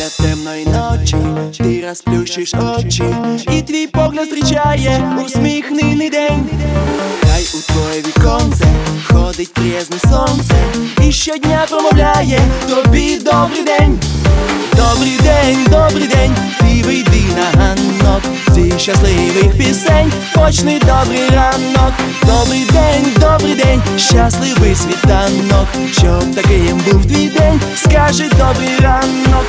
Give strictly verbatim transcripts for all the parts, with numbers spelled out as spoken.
Після темної ночі ти розплющиш очі, і твій погляд зустрічає усміхнений день. Хай у твоє віконце ходить трезне сонце, і щодня промовляє тобі добрий день. Добрий день, добрий день, ти вийди на ганок зі щасливих пісень, почни добрий ранок. Добрий день, добрий день, щасливий світанок, щоб таким був твій день, скажи добрий ранок.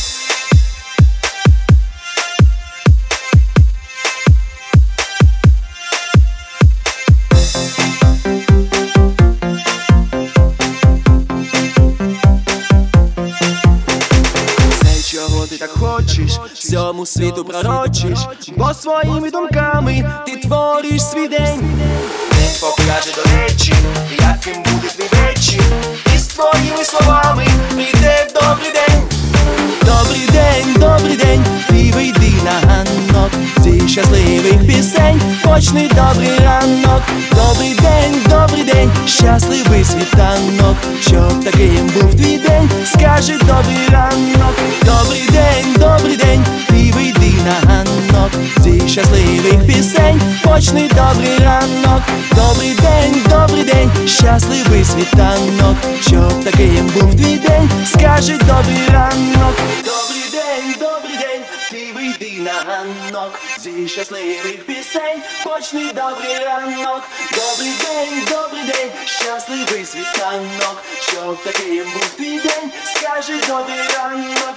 Чого ти так хочеш, всьому світу пророчиш, бо своїми думками ти твориш свій день. День покаже до речі, яким буде твій вечір, і з твоїми словами прийде добрий день. Добрий день, добрий день, ти вийди на ганок зі щасливих пісень, почни добрий ранок. Добрий день, добрий день, щасливий світанок, щоб таким був твій день, скажи добрий ранок. Добрий день, добрий день, ти вийди на ганок зі щасливих пісень, почни добрий ранок. Добрий день, добрий день, щасливий світанок, щоб таким був твій день, скажи добрий ранок. Добрий день, добрий день, ти вийди на ганок зі щасливих пісень, почни добрий ранок. Добрий день, добрий день, щасливий світанок, щоб таким був твій день, скажи добрий ранок.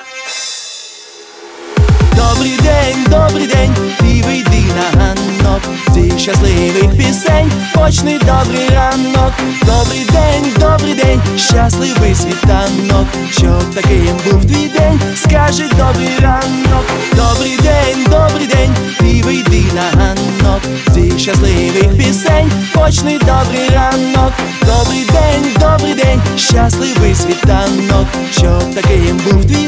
Добрий день, добрий день, ти вийди на ганок зі щасливих пісень, почни добрий ранок. Добрий день, добрий день, щасливий світанок, щоб таким був твій день, скажи добрий ранок. Добрий день, добрий день, ти вийди на ганок зі щасливих пісень, почни добрий ранок. Добрий день, добрий день, щасливий світанок, щоб таким був твій